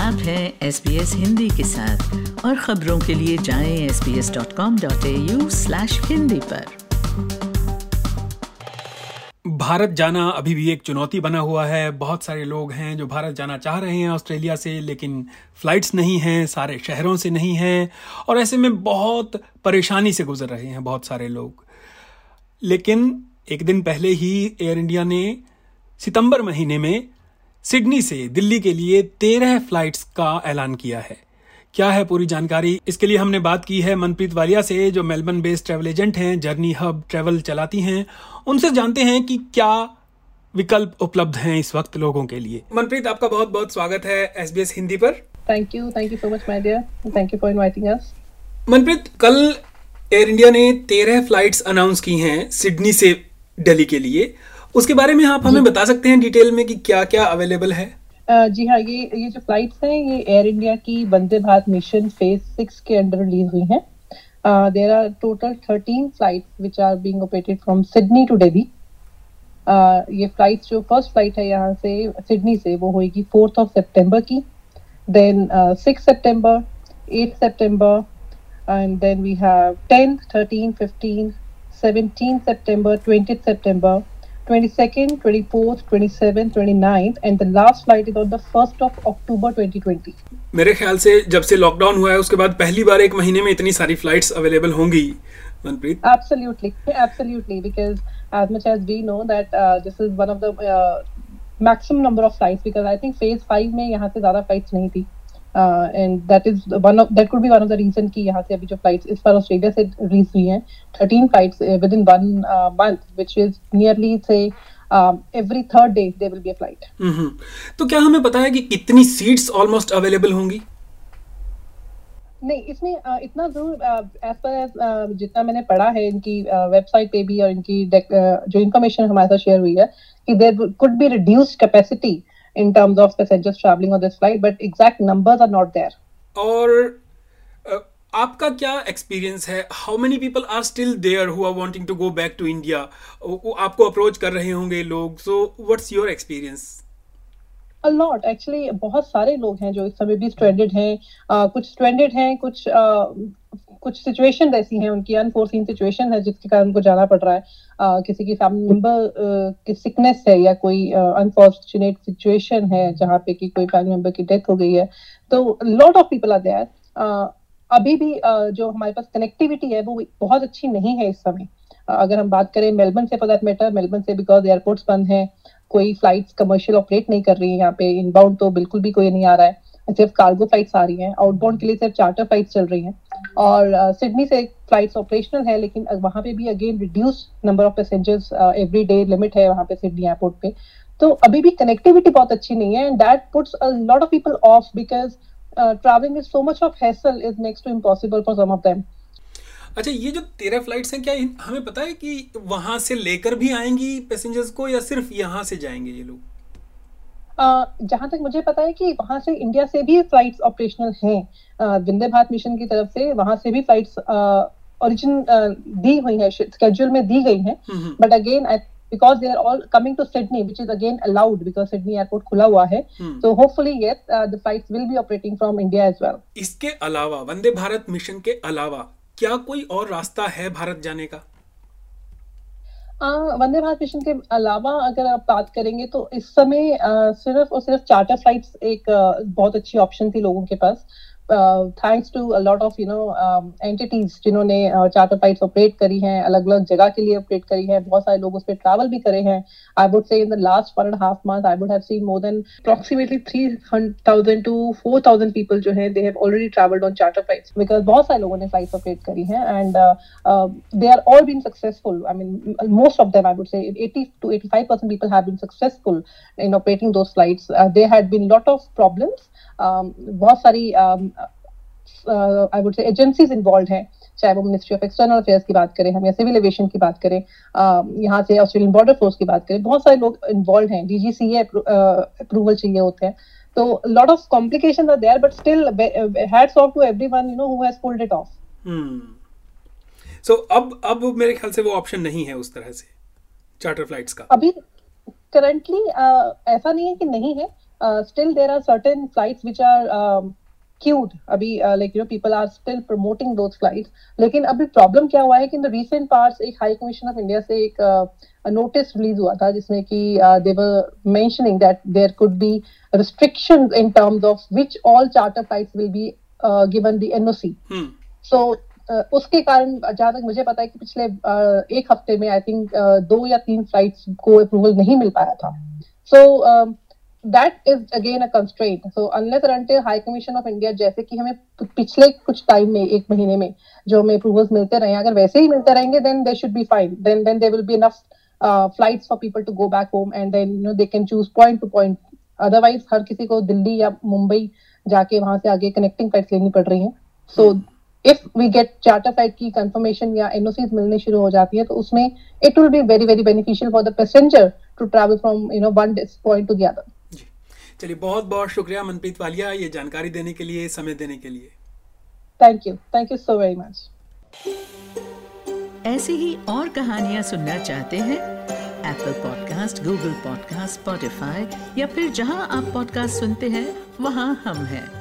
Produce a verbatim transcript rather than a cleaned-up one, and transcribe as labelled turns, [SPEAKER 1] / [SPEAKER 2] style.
[SPEAKER 1] आप हैं S B S Hindi के साथ और खबरों के लिए जाएं S B S dot com dot A U slash Hindi पर।
[SPEAKER 2] भारत जाना अभी भी एक चुनौती बना हुआ है। बहुत सारे लोग हैं जो भारत जाना चाह रहे हैं ऑस्ट्रेलिया से, लेकिन फ्लाइट्स नहीं हैं, सारे शहरों से नहीं हैं और ऐसे में बहुत परेशानी से गुजर रहे हैं बहुत सारे लोग। लेकिन एक दिन पहले ही एयर इंडिया ने सितंबर महीने में सिडनी से दिल्ली के लिए तेरह फ्लाइट्स का ऐलान किया है। क्या है पूरी जानकारी, इसके लिए हमने बात की है मनप्रीत वालिया से, जो मेलबर्न बेस्ड ट्रैवल एजेंट हैं, जर्नी हब ट्रैवल चलाती हैं। उनसे जानते हैं कि क्या विकल्प उपलब्ध हैं इस वक्त लोगों के लिए। मनप्रीत, आपका बहुत बहुत स्वागत है एस बी एस हिंदी पर।
[SPEAKER 3] Thank you thank you so much my dear, thank you for inviting us.
[SPEAKER 2] Manpreet, कल एयर इंडिया ने तेरह फ्लाइट्स अनाउंस की हैं सिडनी से दिल्ली के लिए। उसके बारे में आप हमें बता सकते हैं डिटेल में कि क्या क्या अवेलेबल है?
[SPEAKER 3] uh, जी हाँ, ये ये जो फ्लाइट्स हैं ये एयर इंडिया की Vande Bharat mission phase six के अंडर रिलीज हुई हैं। There are total thirteen flights which are being operated from Sydney to Delhi. ये फ्लाइट्स, जो फर्स्ट फ्लाइट है यहाँ से सिडनी से, वो होगी फोर्थ ऑफ सितंबर की, then six September, eight September, and then we have tenth, thirteen, fifteen, seventeen September, twenty September, twenty-second, twenty-fourth, twenty-seventh, twenty-ninth, and the last flight is on the first of October twenty twenty.
[SPEAKER 2] मेरे ख्याल से जब से lockdown हुआ है उसके बाद पहली बार एक महीने में इतनी सारी फ्लाइट्स अवेलेबल होंगी, Manpreet.
[SPEAKER 3] Absolutely, absolutely, because as much as we know that uh, this is one of the uh, maximum number of flights, because I think phase five में यहाँ से ज़्यादा flights नहीं थी, uh, and that is one of that could be one of the reason कि यहाँ से अभी जो flights इस बार ऑस्ट्रेलिया से रिलीज हुई हैं thirteen flights uh, within one uh, month, which is nearly say um, every third day there will be a flight.
[SPEAKER 2] हम्म, तो क्या हमें पता है कि कितनी सीट्स ऑलमोस्ट अवेलेबल होंगी?
[SPEAKER 3] नहीं, इसमें uh, इतना जरूर एज पर एज जितना मैंने पढ़ा है इनकी वेबसाइट uh, पे भी और इनकी uh, जो इन्फॉर्मेशन हमारे साथ शेयर हुई है कि there could be reduced capacity in terms of passengers traveling on this flight, but exact numbers are not there.
[SPEAKER 2] और uh, आपका क्या एक्सपीरियंस है? How many people are still there who are wanting to go back to India? आपको approach कर रहे होंगे लोग, so what's your experience?
[SPEAKER 3] A lot, actually, बहुत सारे लोग हैं जो इस समय भी स्ट्रैंडेड हैं। uh, कुछ स्ट्रैंडेड हैं, कुछ uh, कुछ सिचुएशन ऐसी हैं, उनकी अनफोर्सीन सिचुएशन है जिसके कारण उनको जाना पड़ रहा है। uh, किसी की फैमिली मेंबर uh, की सिकनेस है या कोई अनफॉर्चुनेट uh, सिचुएशन है जहाँ पे कि कोई फैमिली मेंबर की डेथ हो गई है, तो lot of people are there. अभी भी uh, जो हमारे पास कनेक्टिविटी है वो बहुत अच्छी नहीं है इस समय। uh, अगर हम बात करें मेलबर्न से, फॉर दैट मैटर, मेलबर्न से बिकॉज एयरपोर्ट्स बंद हैं, कोई फ्लाइट्स कमर्शियल ऑपरेट नहीं कर रही है यहाँ पे। इनबाउंड तो बिल्कुल भी कोई नहीं आ रहा है, सिर्फ कार्गो फ्लाइट्स आ रही हैं। आउटबाउंड के लिए सिर्फ चार्टर फ्लाइट्स चल रही हैं और सिडनी uh, से फ्लाइट्स ऑपरेशनल है, लेकिन वहाँ पे भी again reduce number of passengers every day limit है वहाँ पे सिडनी एयरपोर्ट पे। तो अभी भी कनेक्टिविटी बहुत अच्छी नहीं है, and that puts a lot of people off, because travelling is so much of hassle is next to impossible for some of them.
[SPEAKER 2] अच्छा, ये जो तेरह फ्लाइट्स हैं, क्या हमें पता है कि वहां से लेकर भी आएंगी पैसेंजर्स को या सिर्फ यहाँ से जाएंगे ये लोग?
[SPEAKER 3] Uh, जहां तक मुझे पता है कि वहां से इंडिया से भी फ्लाइट्स ऑपरेशनल हैं, वंदे भारत मिशन की तरफ से वहां से भी फ्लाइट्स ओरिजिन uh, दी हुई है, स्केड्यूल में दी गई हैं, but again because they are all coming to Sydney which is again allowed because Sydney airport खुला हुआ है, तो hopefully yes the flights will be operating from India as well.
[SPEAKER 2] इसके अलावा, वंदे भारत मिशन के अलावा क्या कोई और रास्ता है भारत जाने का?
[SPEAKER 3] वंदे भारत मिशन के अलावा अगर आप बात करेंगे तो इस समय uh, सिर्फ और सिर्फ चार्टर फ्लाइट्स एक uh, बहुत अच्छी ऑप्शन थी लोगों के पास, thanks to a lot of you know entities जिन्होंने चार्टर फ्लाइट्स ऑपरेट करी हैं, अलग अलग जगह के लिए ऑपरेट करी हैं। बहुत सारे लोग उस पर ट्रैवल भी करे हैं। I would say in the last one and half month I would have seen more than approximately three thousand to four thousand people जो हैं, they have already travelled on charter flights, because बहुत सारे लोगों ने flights operate करी हैं, and they are all been successful. I mean most of them, I would say eighty to eighty-five percent people have been successful in operating those flights. Uh, there had been lot of problems. um, बहुत सारी I would say agencies involve हैं, चाहे वो ministry of external affairs की बात करें हम या सिविल एविएशन की बात करें, uh, यहाँ से ऑस्ट्रेलियन बॉर्डर फोर्स की बात करें, बहुत सारे लोग इन्वॉल्व हैं, डीजीसीए अप्रूवल चाहिए होते हैं, तो lot of complications are there, but still hats off to everyone you know who has pulled it off.
[SPEAKER 2] So अब अब मेरे ख्याल से वो ऑप्शन नहीं है उस तरह से चार्टर फ्लाइट्स का
[SPEAKER 3] अभी करंटली। uh, ऐसा नहीं है कि नहीं है, uh, still there are certain flights which are um, queued. अभी like you know people are still promoting those flights. लेकिन अभी problem क्या हुआ है कि in the recent past एक High Commission of India से एक uh, notice release हुआ था जिसमें कि uh, they were mentioning that there could be restrictions in terms of which all charter flights will be uh, given the N O C. Hmm. So uh, उसके कारण जहाँ तक मुझे पता है कि पिछले uh, एक हफ्ते में I think uh, दो या तीन फ्लाइट्स को अप्रूवल नहीं मिल पाया था. So um, that is again a constraint. So unless or until High Commission of India जैसे कि हमें पिछले कुछ टाइम में एक महीने में जो हमें approvals मिलते रहे, अगर वैसे ही मिलते रहेंगे then they should be fine. Then then there will be enough uh, flights for people to go back home and then you know they can choose point to point. Otherwise हर किसी को दिल्ली या मुंबई जाके वहां से आगे connecting flights लेनी पड़ रही हैं. So if we get charter flight की confirmation या N O Cs मिलने शुरू हो जाती है तो उसमें it will be very very beneficial for the passenger to travel from you know one point to the other.
[SPEAKER 2] चलिए, बहुत बहुत शुक्रिया मनप्रीत वालिया ये जानकारी देने के लिए, समय देने के लिए.
[SPEAKER 3] Thank you thank you so very much.
[SPEAKER 1] ऐसी ही और कहानियां सुनना चाहते हैं? Apple podcast, Google podcast, Spotify या फिर जहां आप पॉडकास्ट सुनते हैं वहां हम हैं.